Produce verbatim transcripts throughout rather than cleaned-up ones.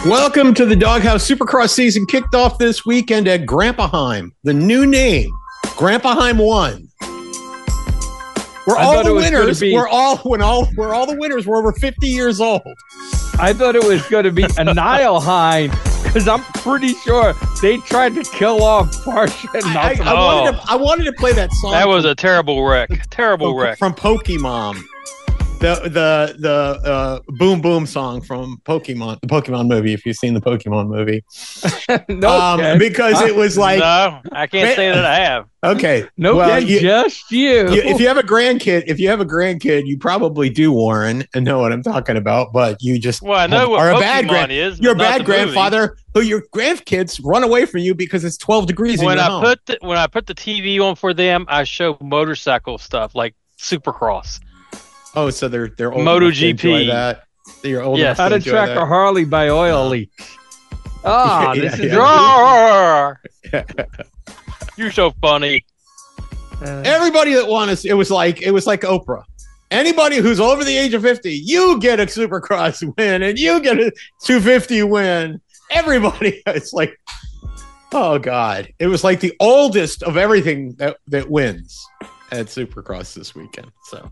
Welcome to the Doghouse Supercross season, kicked off this weekend at Grandpaheim. The new name, Grandpaheim One. We're I all the it was gonna winners. be- We're all when all we're all the winners. We're over fifty years old. I thought it was going to be a Nileheim because I'm pretty sure they tried to kill off Barsha and I, I, Malcolm. I wanted to I wanted to play that song. That was a terrible wreck. Terrible from, wreck. from Pokemon. The the the uh, Boom Boom song from Pokemon, the Pokemon movie. If you've seen the Pokemon movie, no, um, Ken. because it was like no, I can't say that I have. okay, no, well, Ken, you- just you. You, if you have a grandkid, if you have a grandkid, you probably do, Warren, and know what I'm talking about. But you just Well, I know what are a Pokemon bad grand, is. You're a but not bad the grandfather who your grandkids run away from you because it's twelve degrees movie. in When your I home. put the, when I put the T V on for them, I show motorcycle stuff like Supercross. oh, so they're they're old Moto enough to G P. enjoy that. You're old enough Yes. How to enjoy track that. a Harley by oil leaks. Ah, Yeah, this is yeah. Roar! You're so funny. Uh, Everybody that won us, it was like it was like Oprah. Anybody who's over the age of fifty, you get a Supercross win, and you get a two fifty win. Everybody, it's like, oh god, it was like the oldest of everything that that wins at Supercross this weekend. So,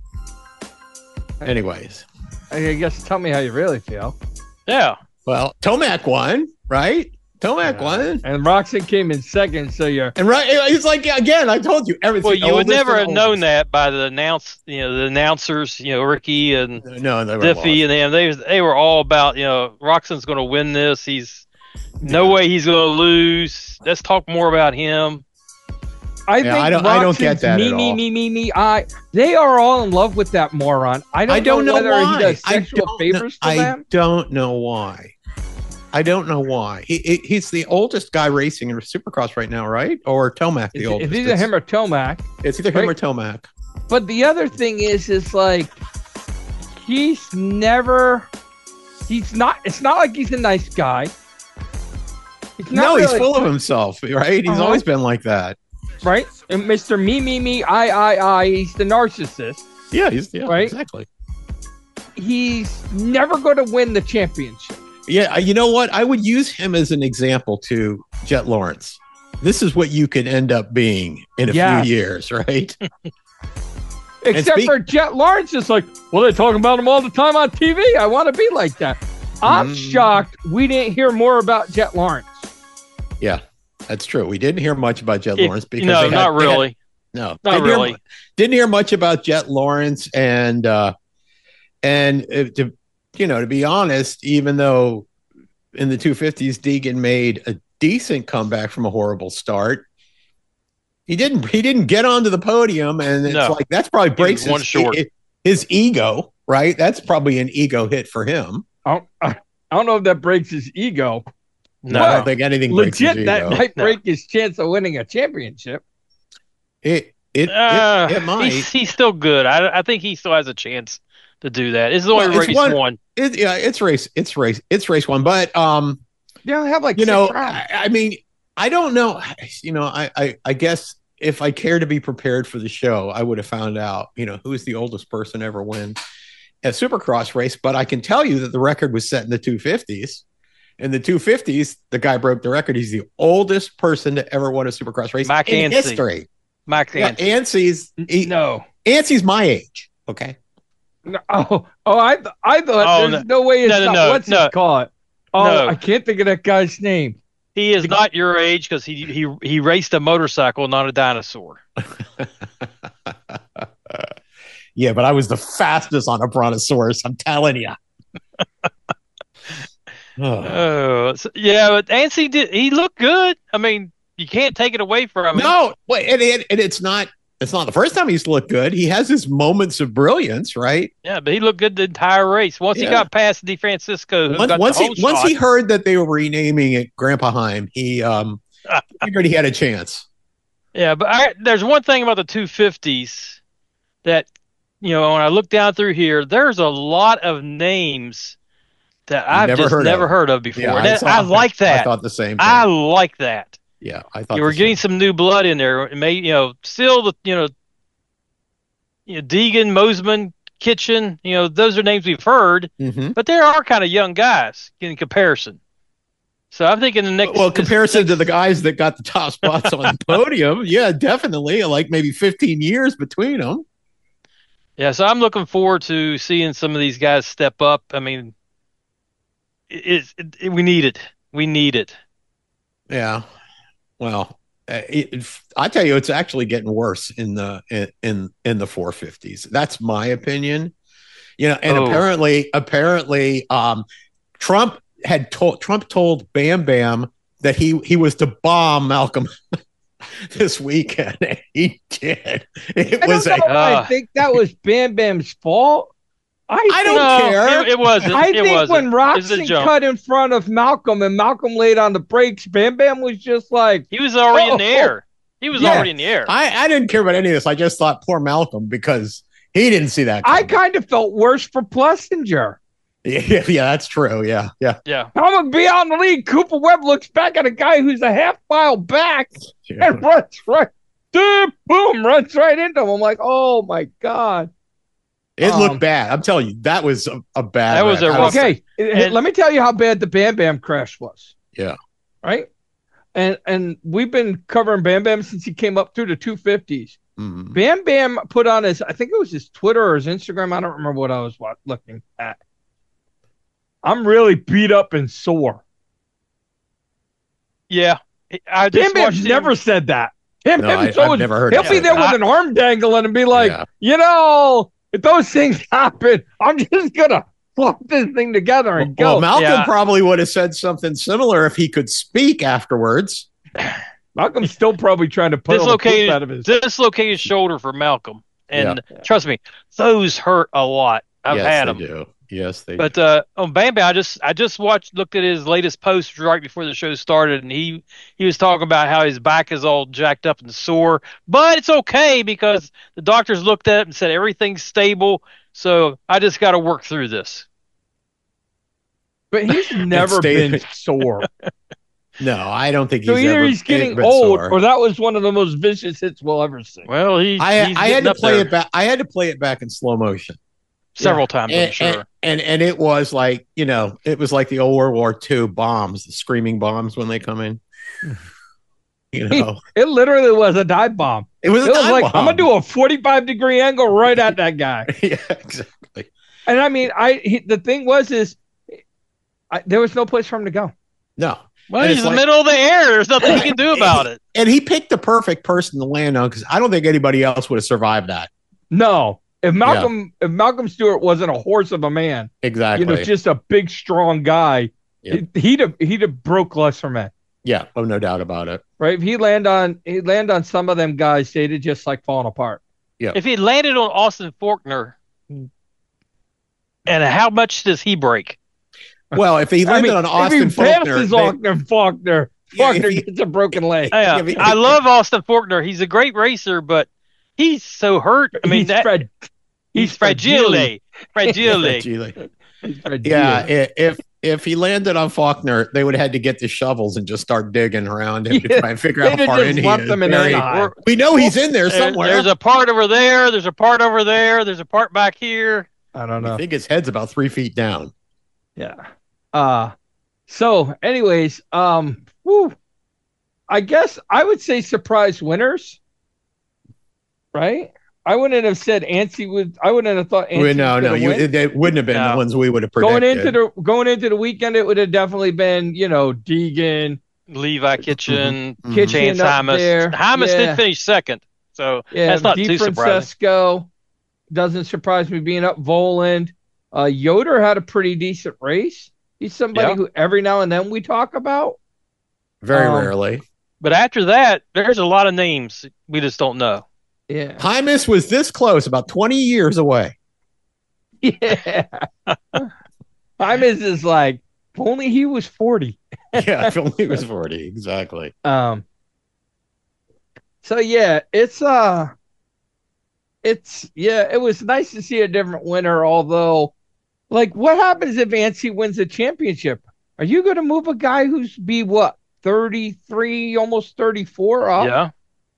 anyways, I guess tell me how you really feel. Yeah. well, Tomac won, right? Tomac Yeah. won, And Roxon came in second, so you're and right, it's like again, I told you everything. Well, you would oldest never and have known oldest. that by the announce, you know, the announcers, you know, Ricky and No, they were Diffie lost. and them. They they were all about, you know, Roxon's going to win this. He's no way he's going to lose. Let's talk more about him. I Yeah, think I don't- I don't get Roxon's that me, at me, all. me, me, me, I. They are all in love with that moron. I don't, I don't know, whether why. he does I sexual don't favors know, to I them. don't know why. I don't know why. He, he he's the oldest guy racing in Supercross right now, right? Or Tomac the It's, oldest. it's either It's, him or Tomac. it's either him right? or Tomac. But the other thing is, is like he's never. He's not. It's not like he's a nice guy. He's not No, he's really- full of himself, right? He's Uh-huh. always been like that. right. And Mister Me, me, me, I, I, I. He's the narcissist. Yeah, he's yeah, Right? exactly. He's never going to win the championship. Yeah, uh, you know what? I would use him as an example to Jet Lawrence. This is what you could end up being in a Yes. few years, right? Except speak- for Jet Lawrence is like, well, they're talking about him all the time on T V. I want to be like that. I'm Mm. shocked we didn't hear more about Jet Lawrence. Yeah, that's true. We didn't hear much about Jet It- Lawrence because no, they had- not they had- really. No, Not didn't hear- really. didn't hear much about Jet Lawrence, and uh, and uh, to you know, to be honest, even though in the two fifties Deegan made a decent comeback from a horrible start, he didn't he didn't get onto the podium, and it's No. like that's probably breaks was one his, short. his ego, right? That's probably an ego hit for him. I don't, I don't know if that breaks his ego. No. I don't think anything breaks his Legit, ego. that might No. break his chance of winning a championship. It it, Uh, it, it might. he's, he's still good. I, I think he still has a chance to do that. It's the only Well, it's race one- one. It, yeah, it's race. It's race. It's race one. But um, They only have like you six know, rounds. I, I mean, I don't know. You know, I, I I guess if I care to be prepared for the show, I would have found out. You know, who is the oldest person ever win a Supercross race. But I can tell you that the record was set in the two fifties. In the two fifties, the guy broke the record. He's the oldest person to ever win a Supercross race Mike in Yancey. history. Mike Yeah, Yancey. Yancey's he, no. Yancey's my age. Okay. No. Oh, oh, I, th- I thought Oh, there's no, way it's No, no, not. no, What's no. it called? Oh, No. I can't think of that guy's name. He is not your age because he, he he raced a motorcycle, not a dinosaur. Yeah, but I was the fastest on a brontosaurus. I'm telling you. Oh, so- yeah, but Yancey did. He looked good. I mean, you can't take it away from him. No, wait, and, and, and it's not. It's not the first time he's looked good. He has his moments of brilliance, right? Yeah, but he looked good the entire race. Once he Yeah. got past DeFrancisco, who Once, got once the he whole once shot, he heard that they were renaming it Grandpaheim, he um figured he had a chance. Yeah, but I, there's one thing about the two fifties that, you know, when I look down through here, there's a lot of names that I've never just heard never of. heard of before. Yeah, That- saw- I, like that. I thought the same. Thing. I like that. yeah, I thought You were the getting same. some new blood in there. It may, you know, still the, you know, you know, Deegan, Mosman, Kitchen, you know, those are names we've heard, Mhm. but there are kind of young guys in comparison. So I'm thinking the next. Well, this comparison next- to the guys that got the top spots on the podium, yeah, definitely. Like maybe fifteen years between them. Yeah, so I'm looking forward to seeing some of these guys step up. I mean, it, it, it we need it. We need it. Yeah. Well, uh, it, it, I tell you, it's actually getting worse in the in in, in the four fifties. That's my opinion. You know, and Oh. apparently, apparently, um, Trump had told Trump told Bam Bam that he he was to bomb Malcolm this weekend. And he did. It I was don't a. know why I uh, think that was Bam Bam's fault. I, I think, don't No, care. It, it wasn't. I it think wasn't. when It was a Roxy jump. cut in front of Malcolm and Malcolm laid on the brakes, Bam Bam was just like, He was already Oh, in the air. He was yeah. already in the air. I I didn't care about any of this. I just thought poor Malcolm because he didn't see that. I coming. kind of felt worse for Plessinger. Yeah, yeah, that's true. Yeah, yeah. yeah. I'm gonna be on the lead. Cooper Webb looks back at a guy who's a half mile back yeah. and runs right, dude, boom, runs right into him. I'm like, oh my god. It Um, looked bad. I'm telling you, that was a, a bad. That was wreck. a I rough- Okay, And- let me tell you how bad the Bam Bam crash was. Yeah. Right. And and we've been covering Bam Bam since he came up through the two fifties. Mhm. Bam Bam put on his, I think it was his Twitter or his Instagram. I don't remember what I was wa- looking at. I'm really beat up and sore. Yeah. I Bam just Bam's watched him- never said that. Bam No, Bam's I, I've always- never heard he'll of be that. there with I- an arm dangling and be like, Yeah. you know, if those things happen, I'm just gonna flop this thing together and Well, go. Malcolm Yeah. probably would have said something similar if he could speak afterwards. Malcolm's still probably trying to pull the poop dislocated, out of his. dislocated shoulder for Malcolm. And Yeah. trust me, those hurt a lot. I've yes, had they them. do. Yes, they But do. uh, on Bam Bam, I just I just watched looked at his latest post right before the show started, and he he was talking about how his back is all jacked up and sore, but it's okay because the doctors looked at it and said everything's stable. So I just got to work through this. But he's never stayed- been sore. No, I don't think he's So either ever he's getting been old, sore. or that was one of the most vicious hits we'll ever see. Well, he I, he's I had getting to up play there it back. I had to play it back in slow motion. several times. I'm and, sure. and, and and it was like, you know, it was like the old World War Two bombs, the screaming bombs when they come in. You know, It literally was a dive bomb. it was, It was like, I'm gonna do a forty-five degree angle right at that guy. yeah, exactly. And I mean, I he, the thing was is, I, there was no place for him to go. No, Well, and he's it's in the like- middle of the air. There's nothing he can do about it. and he picked the perfect person to land on because I don't think anybody else would have survived that. No, if Malcolm if Malcolm Stewart wasn't a horse of a man, Exactly. you know, just a big strong guy, Yep. he- he'd have he'd have broke lesser men. yeah, oh, no doubt about it. Right? If he land on he land on some of them guys, they'd have just like fallen apart. If he landed on Austin Faulkner, and how much does he break? Well, if he I landed mean, on Austin if he Faulkner, passes they- Faulkner, Faulkner, Yeah, if Faulkner he- gets a broken leg. Yeah, Yeah, but- I love Austin Faulkner. He's a great racer, but he's so hurt. I mean, he's, that, frag- he's fragile, fragile. Gee, He's fragile. yeah, i- if if he landed on Faulkner, they would have had to get the shovels and just start digging around him to Yeah, try and figure out they'd how have far just in he left is. them in Very- Anaheim. we know he's in there There- somewhere. There's a part over there. There's a part over there. There's a part back here. I don't I know. think his head's about three feet down. Yeah. Uh so anyways, um whew, I guess I would say surprise winners. Right? I wouldn't have said Ansi would I wouldn't have thought Ansi Well, no, was no, gonna you, win. they wouldn't have been No. the ones we would have predicted. Going into the going into the weekend, it would have definitely been, you know, Deegan, Levi Kitchen, Mhm. Kitchen Chance up Hymas. there. Hymas Yeah. did finish second, so Yeah, that's not too surprising. DeFrancesco doesn't surprise me being up. Voland, uh, Yoder had a pretty decent race. He's somebody Yeah. who every now and then we talk about. Very um, rarely. But after that, there's a lot of names we just don't know. Yeah, Hymas was this close, about twenty years away. yeah. Hymas is like, if only he was forty. Yeah, if only he was forty. Exactly. Um. So yeah, it's uh, it's yeah, it was nice to see a different winner. Although, like, what happens if Ansi wins a championship? Are you going to move a guy who's be what thirty-three, almost thirty-four up? Yeah,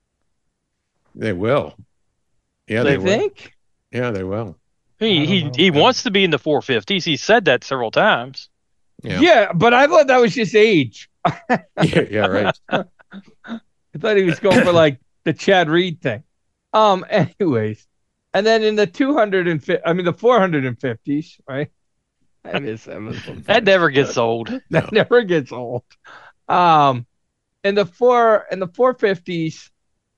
They will. Yeah, they they, will. think. Yeah, they will. he I he don't know. he wants to be in the four fifties. He said that several times. Yeah. Yeah, but I thought that was just age. Yeah, yeah, right. I thought he was going for like the Chad Reed thing. Um, anyways, and then in the two hundred fifty, I mean the four hundred fifties, right? I miss them. That never gets old. That never gets old. Um, in the four in the four fifties,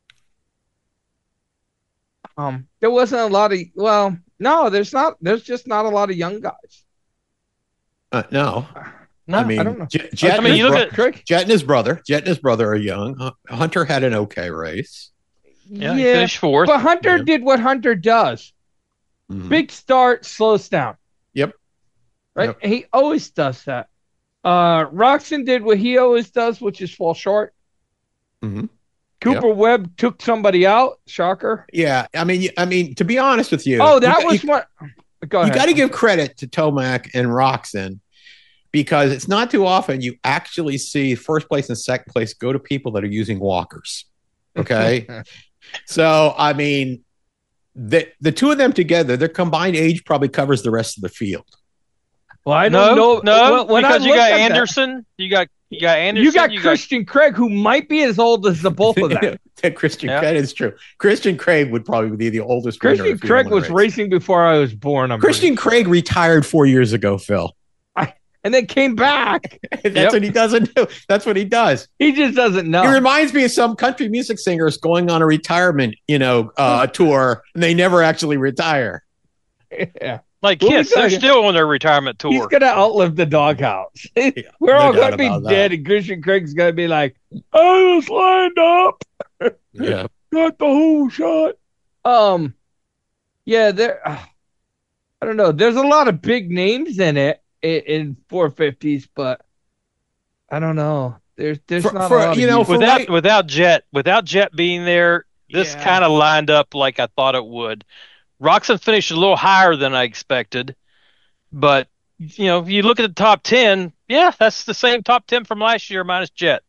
um, there wasn't a lot of well, no, there's not. There's just not a lot of young guys. Uh, no, No, I mean, I don't know. Jet, Jet, I and mean, his you look bro- at Craig. Jet and his brother. Jet and his brother are young. Hu- Hunter had an okay race. yeah, he finished fourth. but Hunter Yeah. did what Hunter does. Mhm. Big start, slows down. Yep. Right? Yep. And he always does that. Uh Roxon did what he always does, which is fall short. Mhm. Cooper Webb took somebody out. Shocker. Yeah, I mean, I mean, to be honest with you, Oh, that you, was you, what. Go you ahead. got to give credit to Tomac and Roxon because it's not too often you actually see first place and second place go to people that are using walkers. Okay, so I mean, the the two of them together, their combined age probably covers the rest of the field. Well, I no, don't know. no, Well, when I because you looked got at that- Anderson, you got you got Anderson, you got you Christian Craig, who might be as old as the both of them. That Christian Yeah. Craig is true. Christian Craig would probably be the oldest. winner Christian if he Craig won a was race. racing before I was born. I'm Christian pretty Craig retired four years ago, Phil. sure. And then came back. That's Yep. what he doesn't do. That's what he does. He just doesn't know. He reminds me of some country music singers going on a retirement, you know, uh, tour, and they never actually retire. Yeah. like What we Kiss. They're talking- still on their retirement He's tour. gonna outlive the doghouse. We're no all doubt gonna be about that. dead, and Christian Craig's gonna be like, "I was lined up, Yeah. got the whole shot." Um, yeah, there. Uh, I don't know. There's a lot of big names in it in, in four fifties, but I don't know. There's there's For- not for, a lot you of know, youth. for- without right- without Jet, without Jet being there, this Yeah. kind of lined up like I thought it would. Roxon finished a little higher than I expected, but you know, if you look at the top ten, yeah, that's the same top ten from last year minus Jet.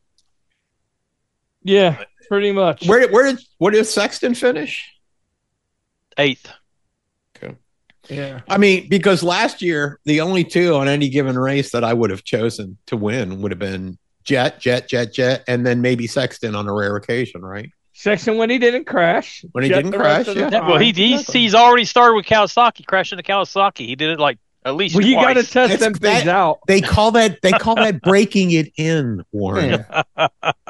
Yeah, pretty much. Where did where did where did Sexton finish? Eighth. Yeah. I mean, because last year the only two on any given race that I would have chosen to win would have been Jet, Jet, Jet, Jet, and then maybe Sexton on a rare occasion, right? Section when he didn't crash. When he Jet didn't the rest crash, of the yeah. Yeah, well, he, time. he's he's already started with Kawasaki, crashing the Kawasaki. He did it like at least Well, you got to twice. test It's them things that- out. They call that they call that breaking it in, Warren. Yeah.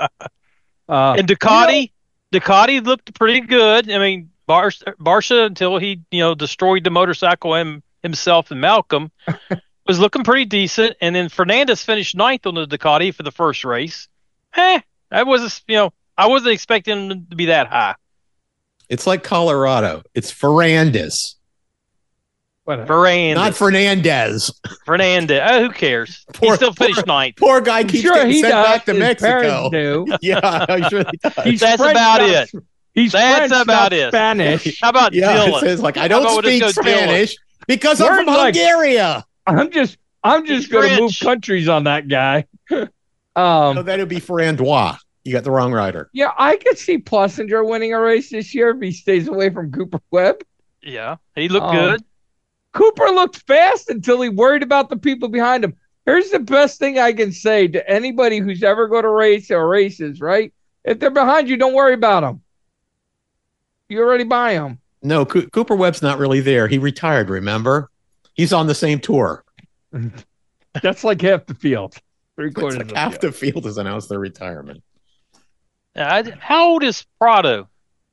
Uh, And Ducati, Ducati looked pretty good. I mean, Bar- Barsha until he you know destroyed the motorcycle him, himself and Malcolm was looking pretty decent. And then Fernandez finished ninth on the Ducati for the first race. Eh, that was you know I wasn't expecting him to be that high. It's like Colorado. It's Ferrandis, whatever. Fernandez, not Fernandez. Fernandez. Oh, who cares? Poor- he still finished poor- ninth. Poor guy I'm keeps sure getting he sent does. back to His Mexico. parents do. Yeah, I'm sure he does. He's That's French, about not- it. He's That's French, about not it. Spanish. How about Yeah, it Dylan? says like I How don't about we speak just go Dylan? Spanish because I'm We're from like- Hungary. I'm just, I'm just He's going to move French. countries on that guy. So um, that would be Ferrandois. You got the wrong rider. yeah, I could see Plessinger winning a race this year if he stays away from Cooper Webb. Yeah, he looked Um, good. Cooper looked fast until he worried about the people behind him. Here's the best thing I can say to anybody who's ever going to race or races, right? If they're behind you, don't worry about them. You already buy them. No, Co- Cooper Webb's not really there. He retired. Remember, he's on the same tour. That's like half the field. Three It's quarters like of the half field. the field has announced their retirement. I, how old is Prado?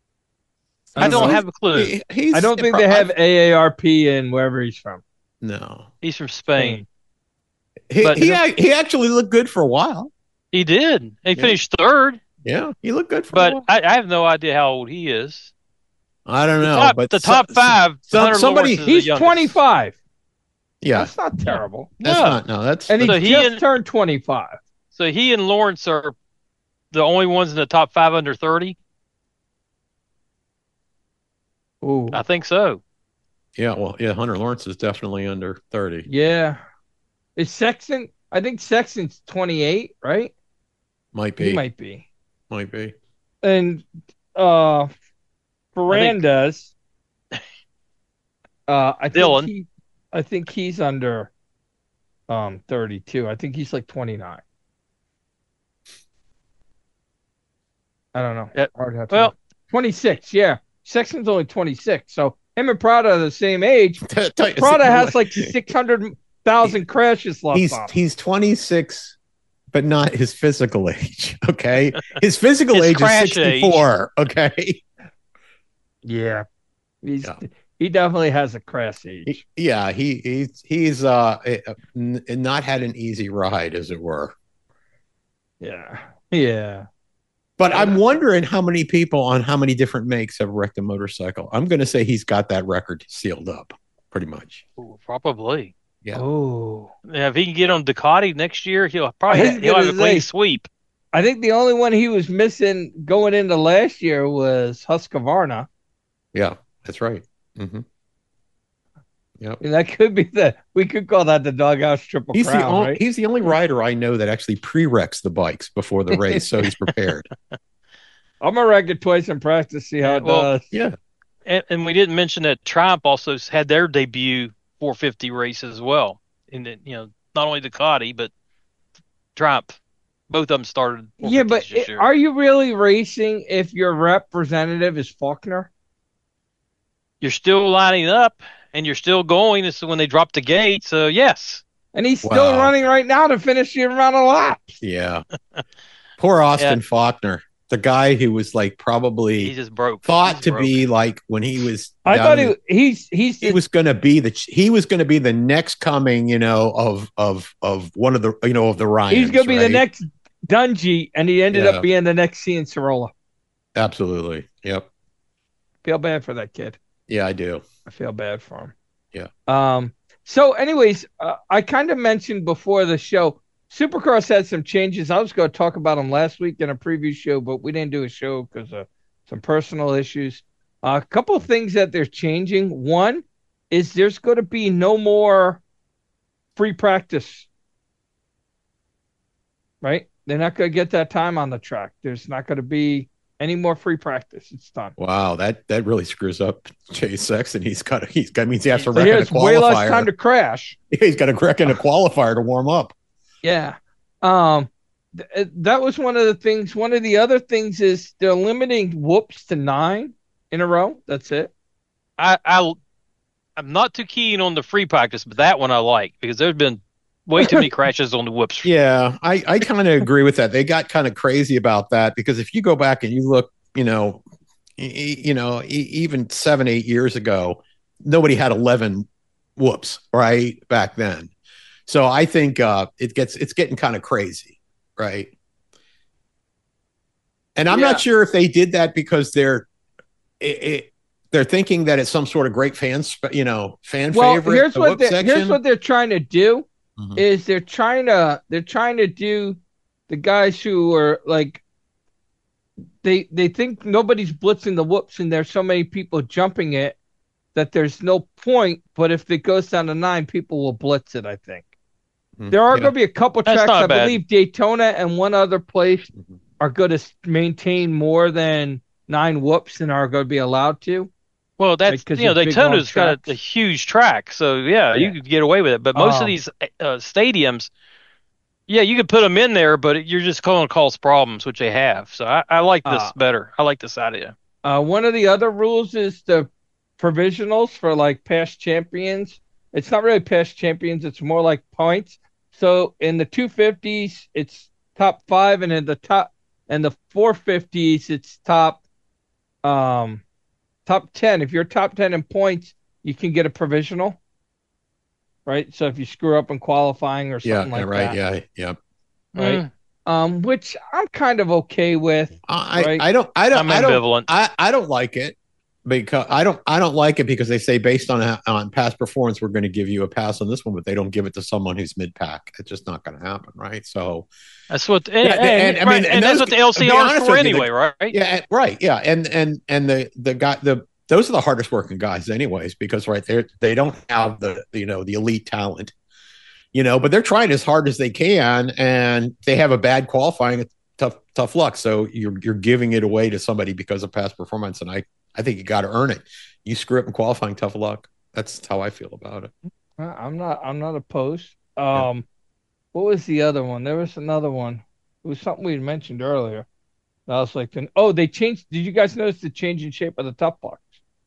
I don't don't know. have a clue. He- he's- I don't think they have A A R P in wherever he's from. No, He's from Spain. he But- he, ac- he actually looked good for a while. He did. He Yeah. finished third, Yeah, he looked good for a but while. I, I have no idea how old he is. I don't The know, top, but the so- top five. so- Hunter somebody- Lawrence is the He's youngest. twenty-five. Yeah, That's not terrible. that's No. not no. That's And he So he just and- turned twenty-five. So he and Lawrence are the only ones in the top five under thirty. Ooh. I think so. yeah. Well, yeah. Hunter Lawrence is definitely under thirty. Yeah. Is Sexton? I think Sexton's twenty-eight, right? Might be. He Might, might be. be. And uh Ferrandez. Uh I think Dylan. he I think he's under um thirty-two. I think he's like twenty-nine. I don't know. Yeah. Hard to have to Well, know. twenty-six, yeah. Sexton's only twenty-six. So him and Prada are the same age. Prada has like six hundred thousand crashes left he's on him. he's twenty-six, but not his physical age. Okay, his physical His age is crash sixty-four. Okay, Yeah. He's Yeah. he definitely has a crash age. He- yeah, he he's he's uh n- not had an easy ride, as it were. Yeah. Yeah. But I'm wondering how many people on how many different makes have wrecked a motorcycle. I'm going to say he's got that record sealed up, pretty much. ooh, probably. Yeah. Oh. Yeah, if he can get on Ducati next year, he'll I probably was he'll have a gonna clean say- sweep. I think the only one he was missing going into last year was Husqvarna. Yeah, that's right. Mm-hmm. Yep. And that could be the we could call that the doghouse triple He's the crown, only right? he's the only rider I know that actually pre-wrecks the bikes before the race, so he's prepared. I'm gonna wreck it twice in practice, see how it Well, does. Yeah. And, and we didn't mention that Triumph also had their debut four fifty race as well. In the, you know, not only Ducati but Triumph, both of them started. Yeah, but four fifties this it- year. are you really racing if your representative is Faulkner? You're still lining up and you're still going. This is when they drop the gate. So yes, And he's still Wow. running right now to finish the amount of laps. Yeah. Poor Austin Faulkner, the guy who was like he probably just broke. thought He's to broke. be like when he was I down thought in- he he's he's he was going to be the he was going to be the next coming, you know, of of of one of the you know of the Ryans. he's gonna be the right? next Dungy, and he ended Yeah. up being the next Cianciarola. Absolutely. Yep. Feel bad for that kid. Yeah, I do. I feel bad for him. Yeah. Um. So, anyways, uh, I kind of mentioned before the show, Supercross had some changes. I was going to talk about them last week in a preview show, but we didn't do a show because of some personal issues. Uh, a couple of things that they're changing. One is there's going to be no more free practice. Right? They're not going to get that time on the track. There's not going to be any more free practice. It's done. Wow, that that really screws up Chase Sexton. He's got he's got means he has to So wreck in a here's way less time qualifier. to crash. He's got to wreck in a qualifier to warm up. Yeah. Um, th- that was one of the things. One of the other things is they're limiting whoops to nine in a row. That's it. I, I I'm not too keen on the free practice, but that one I like because there's been way too many crashes on the whoops. Yeah, I, I kind of agree with that. They got kind of crazy about that because if you go back and you look, you know, e- you know, e- even seven, eight years ago, nobody had eleven whoops right back then. So I think uh, it gets it's getting kind of crazy, right? And I'm Yeah. not sure if they did that because they're it, it, they're thinking that it's some sort of great fan, sp- you know, fan Well, favorite. here's the what whoop they, section. here's what they're trying to do Mhm. is they're trying to they're trying to do the guys who are like they they think nobody's blitzing the whoops and there's so many people jumping it that there's no point. But if it goes down to nine, people will blitz it. I think Mhm. there are Yeah. going to be a couple That's tracks. not I bad. believe Daytona and one other place Mhm. are going to maintain more than nine whoops and are going to be allowed to. Well, that's Like, 'cause you know it's big, Daytona's long got a, tracks. a huge track, so yeah, Yeah. you could get away with it. But most Um, of these uh, stadiums, yeah, you could put them in there, but you're just going to cause problems, which they have. So I, I like this Uh, better. I like this idea. Uh, one of the other rules is the provisionals for like past champions. It's not really past champions, it's more like points. So in the two fifties, it's top five, and in the top and the four fifties, it's top um top ten. If you're top ten in points, you can get a provisional. Right? So if you screw up in qualifying or Yeah, something like right. that. Yeah, yeah. Right. Mm, Um, which I'm kind of okay with. I, Right. I don't I don't I'm I don't ambivalent. I, I don't like it because I don't I don't like it because they say based on on past performance we're going to give you a pass on this one, but they don't give it to someone who's mid pack. It's just not going to happen, right? So That's what, and, Yeah, and, and, I mean, right, and and that's those- what the to L be C R is honest for with you, the- anyway, right? yeah, and- right, yeah, and and and the the guy the those are the hardest working guys, anyways, because right there they don't have the you know the elite talent, you know, but they're trying as hard as they can, and they have a bad qualifying. It's tough tough luck, so you're you're giving it away to somebody because of past performance, and I I think you got to earn it. You screw up in qualifying, tough luck. That's how I feel about it. Uh, I'm not I'm not opposed. Um, what was the other one? There was another one. It was something we had mentioned earlier. I was like, oh, they changed. Did you guys notice the change in shape of the tough box?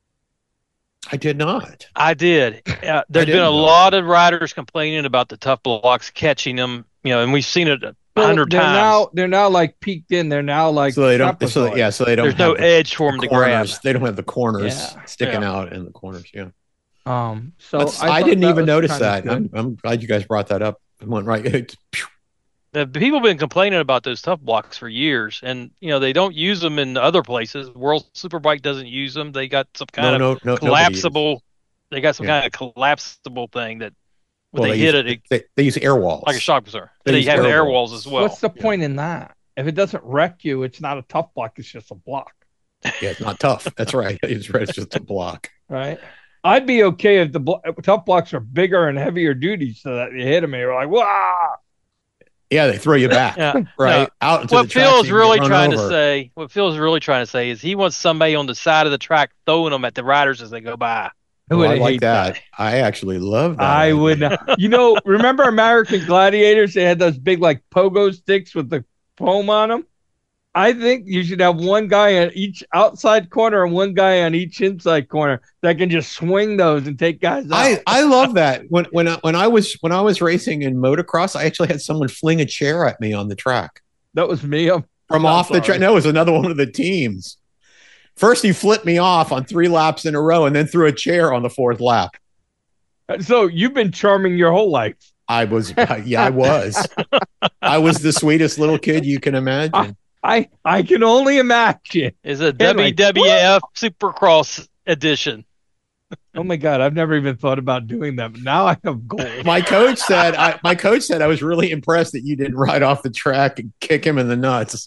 I did not. I did. Uh, there's been a know. lot of riders complaining about the tough blocks catching them, you know, and we've seen it a So hundred they're times. Now they're now like peaked in. They're now like So they don't. So trapezoid. yeah. So they don't. There's have no the, edge for them the to grab. corners. They don't have the corners Yeah. sticking Yeah. out in the corners. Yeah. Um. So That's- I, I, thought didn't that even was notice kinda that. good. I'm, I'm glad you guys brought that up. It went right. It, The people have been complaining about those tough blocks for years, and you know they don't use them in other places. World Superbike doesn't use them. They got some kind no, of no, no, collapsible. They got some Yeah. kind of collapsible thing that when well, they, they hit use, it, it They, they use air walls. like a shock absorber. They They, use have air air walls. walls as well. What's the Yeah. point in that? If it doesn't wreck you, it's not a tough block. It's just a block, Yeah, it's not tough. That's right. It's right. It's just a block. right? I'd be okay if the blo- tough blocks are bigger and heavier duty, so that you hit them and you're like, wow. Yeah, they throw you back. Yeah. Right No. out into What the track. so Phil's you really get run trying over. to say, what Phil's really trying to say is he wants somebody on the side of the track throwing them at the riders as they go by. Who Oh, would I like hate that. I actually love that. I idea. would not. You know, remember American Gladiators? They had those big like pogo sticks with the foam on them. I think you should have one guy on each outside corner and one guy on each inside corner that can just swing those and take guys out. I, I love that. When when I, when I was when I was racing in motocross, I actually had someone fling a chair at me on the track that was me. I'm, from I'm off the sorry. track. No, it was another one of the teams. First, he flipped me off on three laps in a row, and then threw a chair on the fourth lap. So you've been charming your whole life. I was, yeah, I was. I was the sweetest little kid you can imagine. I I can only imagine. Is a Yeah, like, W W F Supercross edition. Oh my God, I've never even thought about doing that. But now I have goals. My coach said, I, my coach said, I was really impressed that you didn't ride off the track and kick him in the nuts.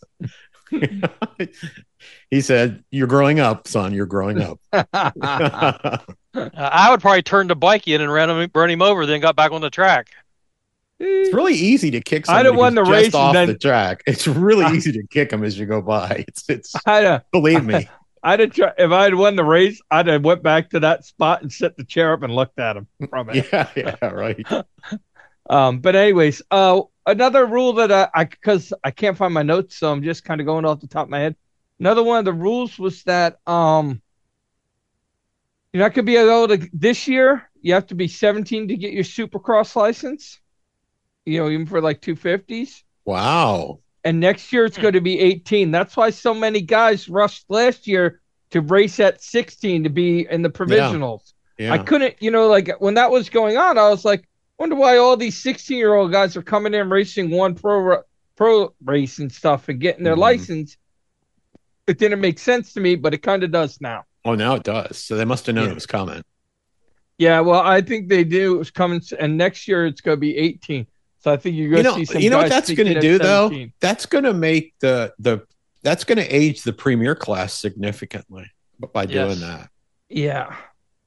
He said, "You're growing up, son. You're growing up." Uh, I would probably turn the bike in and run him, run him over, then got back on the track. It's really easy to kick I'd somebody have won who's the just race and off then- the track. It's really easy to kick them as you go by. It's it's I'd have, believe me. I'd have tried, if I'd won the race, I'd have went back to that spot and set the chair up and looked at him from it. Yeah, yeah, right. Um, but anyways, uh, another rule that I, I, cause I can't find my notes, so I'm just kind of going off the top of my head. Another one of the rules was that, um, you're not going to be able to, this year, you have to be seventeen to get your Supercross license, you know, even for like two fifties. Wow. And next year it's going to be eighteen. That's why so many guys rushed last year to race at sixteen to be in the provisionals. Yeah. I couldn't, you know, like when that was going on, I was like, wonder why all these sixteen year old guys are coming in racing one pro pro race and stuff and getting their Mhm. license. It didn't make sense to me, but it kind of does now. Oh, now it does. So they must have known Yeah. it was coming. Yeah, well, I think they do. It was coming, and next year it's going to be eighteen. So I think you're going You to know, see some. you know what guys that's peaking going to at do though? seventeen. That's going to make the the that's going to age the premier class significantly by doing Yes. that. Yeah,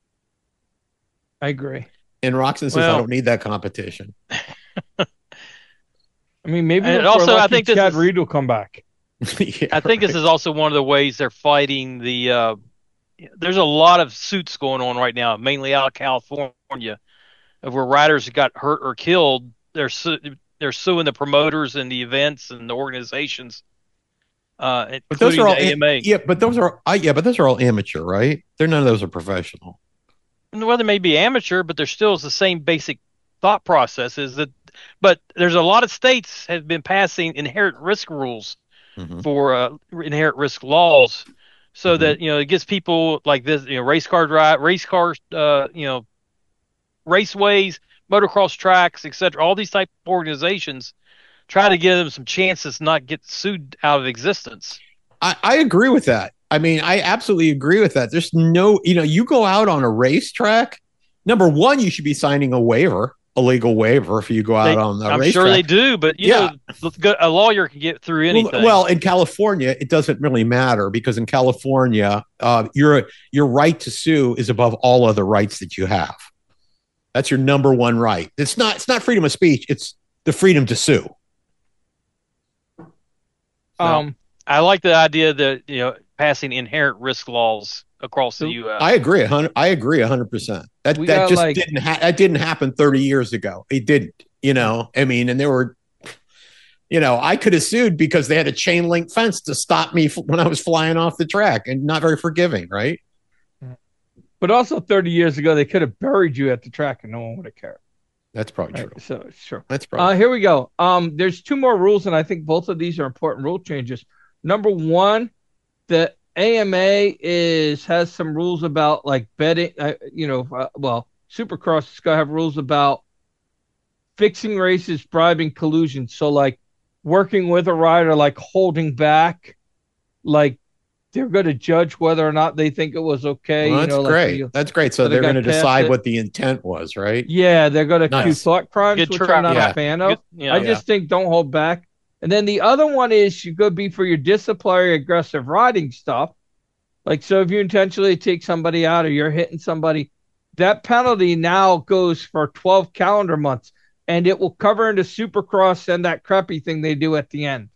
I agree. And Roxon says, Well- "I don't need that competition." I mean, maybe And if we're also, I lucky, think this Chad is- Reed will come back. Yeah, I think right. this is also one of the ways they're fighting the. Uh, there's a lot of suits going on right now, mainly out of California, of where riders got hurt or killed. They're su- they're suing the promoters and the events and the organizations, uh, But those including are all the A M A. yeah, but those are I, yeah, but those are all amateur, right? They're none of those are professional. And well, they may be amateur, but they're still the same basic thought process. Is that? But there's a lot of states have been passing inherent risk rules Mhm. for uh, inherent risk laws, so Mhm. that you know it gets people like this, you know, race car drive, race cars, uh, you know, raceways, motocross tracks, et cetera. All these type of organizations try to give them some chances not get sued out of existence. I, I agree with that. I mean, I absolutely agree with that. There's no, you know, you go out on a racetrack. Number one, you should be signing a waiver, a legal waiver, if you go out They- on the I'm racetrack. sure they do, but you Yeah. know, a lawyer can get through anything. Well, well, in California, it doesn't really matter because in California, uh, your your right to sue is above all other rights that you have. That's your number one right. It's not it's not freedom of speech. It's the freedom to sue. Um, I like the idea that you know passing inherent risk laws across the U S. I agree. a hundred- I agree a hundred percent. That We that got, just like- didn't ha- that didn't happen thirty years ago. It didn't. You know, I mean, and there were, you know, I could have sued because they had a chain link fence to stop me when I was flying off the track, and not very forgiving, right? But also thirty years ago, they could have buried you at the track and no one would have cared. That's probably right? true. So sure. That's probably uh, here we go. Um, there's two more rules, and I think both of these are important rule changes. Number one, the A M A is has some rules about like betting. Uh, you know, uh, well, Supercross is gonna have rules about fixing races, bribing, collusion. So like working with a rider, like holding back, like they're going to judge whether or not they think it was okay. Well, that's you know, great. like you, that's great. So they're going to decide it. what the intent was, right? Yeah, they're going to nice. cue thought crimes, Good which try. I'm not yeah. a fan of. Good, yeah, I just yeah. think don't hold back. And then the other one is you could be for your disciplinary aggressive riding stuff. Like, so if you intentionally take somebody out or you're hitting somebody, that penalty now goes for twelve calendar months, and it will cover into Supercross and that crappy thing they do at the end.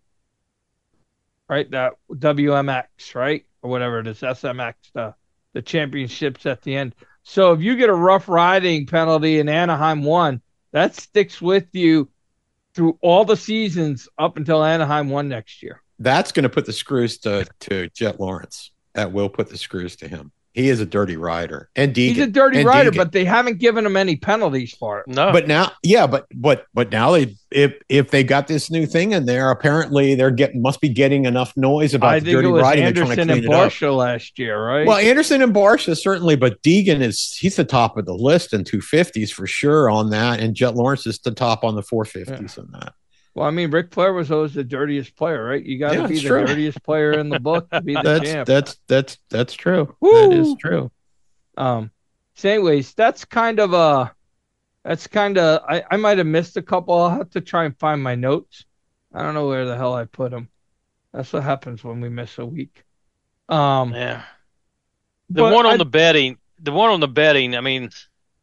Right? That W M X, right? Or whatever it is, S M X, the, the championships at the end. So if you get a rough riding penalty in Anaheim one, that sticks with you through all the seasons up until Anaheim one next year. That's going to put the screws to, to Jet Lawrence. That will put the screws to him. He is a dirty rider. And Deegan. He's a dirty and rider, Deegan. but they haven't given him any penalties for it. No. But now, yeah, but but but now they if if they got this new thing in there, apparently they're getting must be getting enough noise about I the think dirty it was riding. Anderson They're trying to and clean it up. Barsha last year, right? Well, Anderson and Barsha certainly, but Deegan is he's the top of the list in two fifties for sure on that, and Jet Lawrence is the top on the four fifties Yeah. on that. Well, I mean, Ric Flair was always the dirtiest player, right? You got to Yeah, be it's the true. dirtiest player in the book to be the That's champ. that's that's that's true. Woo! That is true. Um, so anyways, that's kind of a, that's kind of, I, I might have missed a couple. I'll have to try and find my notes. I don't know where the hell I put them. That's what happens when we miss a week. Um, yeah. The but one on I- the betting, the one on the betting, I mean,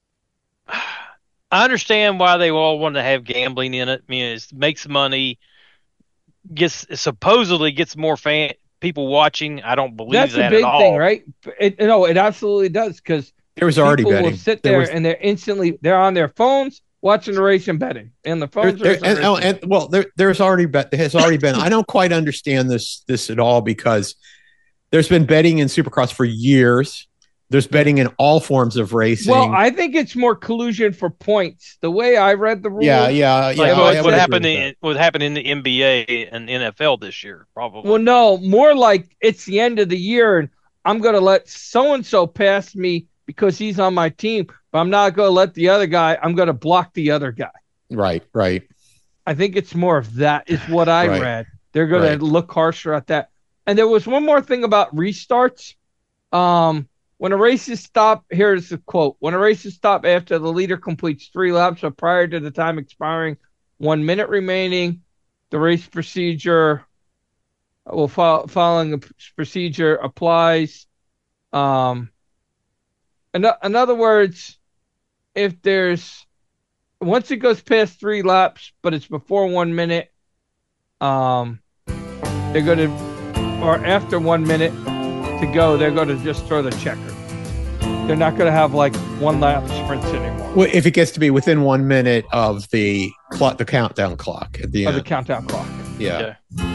I understand why they all want to have gambling in it. I mean, it makes money, gets supposedly gets more fan people watching. I don't believe that's that a big at all. thing, right? It, no, it absolutely does, because There was already people betting. will sit There there was- and they're instantly, they're on their phones watching the race and betting. And the There, phones there, are and, oh, and well, there, there's already been, there has already been. I don't quite understand this this at all because there's been betting in Supercross for years. There's betting in all forms of racing. Well, I think it's more collusion for points. The way I read the rules. yeah, yeah, yeah. Like I what, would what agree happened with in that. what happened in the N B A and N F L this year, probably. Well, no, more like it's the end of the year and I'm going to let so-and-so pass me because he's on my team, but I'm not going to let the other guy, I'm going to block the other guy. Right, right. I think it's more of that is what I Right. read. They're going Right. to look harsher at that. And there was one more thing about restarts. Um, when a race is stopped, here's the quote. When a race is stopped after the leader completes three laps or prior to the time expiring, one minute remaining, the race procedure will follow, following the procedure applies. Um, in, in other words, if there's once it goes past three laps, but it's before one minute, um, they're going to, or after one minute to go, they're going to just throw the checker. They're not going to have like one lap sprints anymore. Well, if it gets to be within one minute of the clock, the countdown clock at the Of the end. countdown clock. Yeah.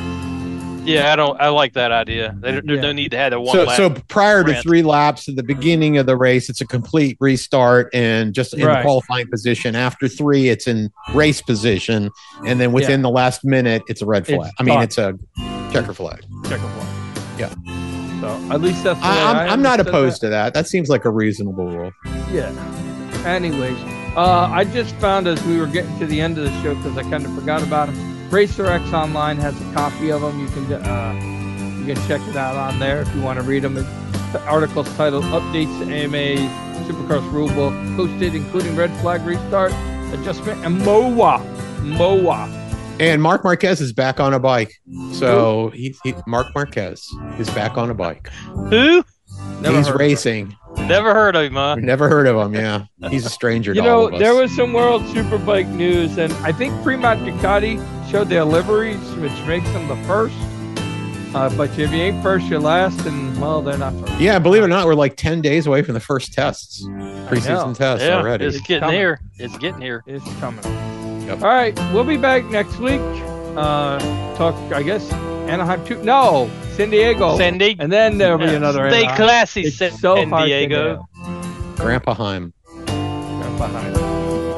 Yeah, I don't. I like that idea. There, there's Yeah. no need to have a one So, lap. so prior to sprint. three laps at the beginning of the race, it's a complete restart and just in Right. qualifying position. After three, it's in race position, and then within the last minute, it's a red It's flag. I mean, done. it's a checker flag. Checker flag. Yeah. So at least that's the way I, I'm, I I'm not understood opposed to that. That seems like a reasonable rule. that. Yeah. Anyways, uh, I just found as we were getting to the end of the show because I kind of forgot about them. Racer X Online has a copy of them. You can uh, you can check it out on there if you want to read them. The article's titled "Updates to A M A Supercross Rulebook," posted including red flag restart, adjustment, and M O A. M O A. And Mark Marquez is back on a bike. So he, he Mark Marquez is back on a bike. Who? Never He's heard of racing. Never heard of him, huh? Never heard of him. Yeah, he's a stranger. You to all know, of us. there was some World Superbike news, and I think Fremont Ducati showed their liveries, which makes them the first. Uh, but if you ain't first, you're last, and well, they're not first. Yeah, believe it or not, we're like ten days away from the first tests, know. preseason tests Yeah, already. it's getting coming. here. It's getting here. It's coming. Yep. All right, we'll be back next week. Uh, talk, I guess, Anaheim too. No, San Diego. San Diego. And then there'll be another. Stay Anaheim. classy, It's San so hard to Diego. Grandpa Heim. nail. Behind.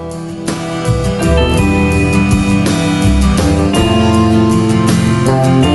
Thank you.